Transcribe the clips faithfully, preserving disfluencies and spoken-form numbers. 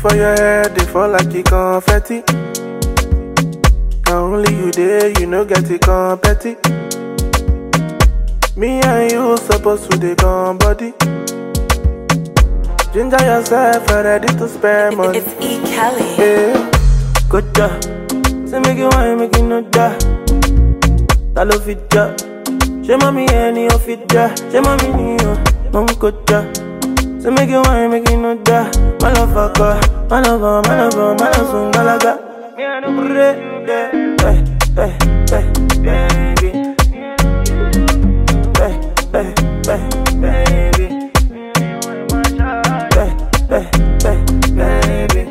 for your head, they fall like a confetti. Now only you there, you know get it competi. Me and you supposed to dey come body. Ginger yourself, ready to spend money. It's E. Kelly. Yeah, good job. Say make you wine, make you no die. That love it job. She mommy any of it job. She mommy ni yo, mom good job. Say make you wine, make you no die. My love for God, my love for, my love for, my love for Galaga. Me and no pray, yeah, hey, hey, hey, baby. Hey, hey, hey, baby. Hey, hey, hey, baby.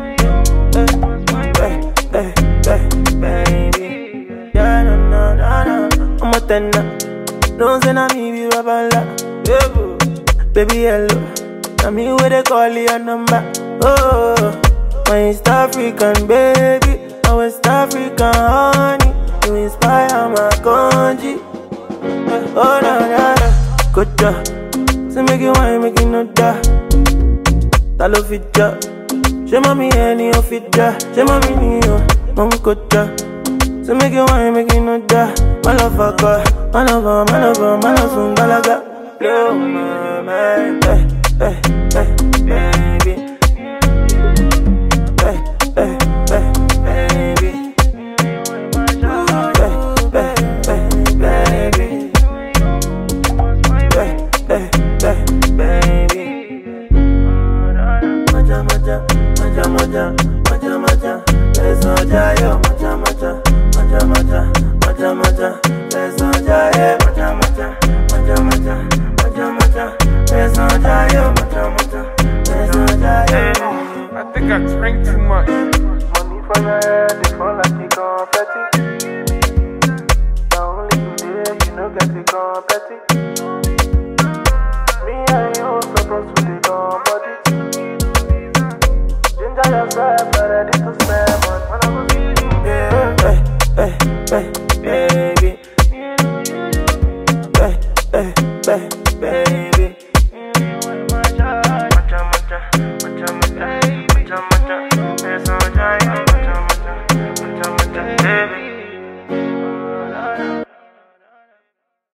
Hey, hey, hey, baby. Yeah, no, no, no, no. I'm a tenor. Don't say na me be babala. Baby, hello. Na me where they call your number. Oh, my East African baby, my West African honey. You inspire my country. Oh, na na na. Good job. Say make you wine, make you no die. That love it job. She mommy any of it job. She mommy ni yo, mom good job. Say make you wine, make you no die. My love for God, my love for, my love for, my love for Galaga. Blow my mind, hey, hey, hey, baby.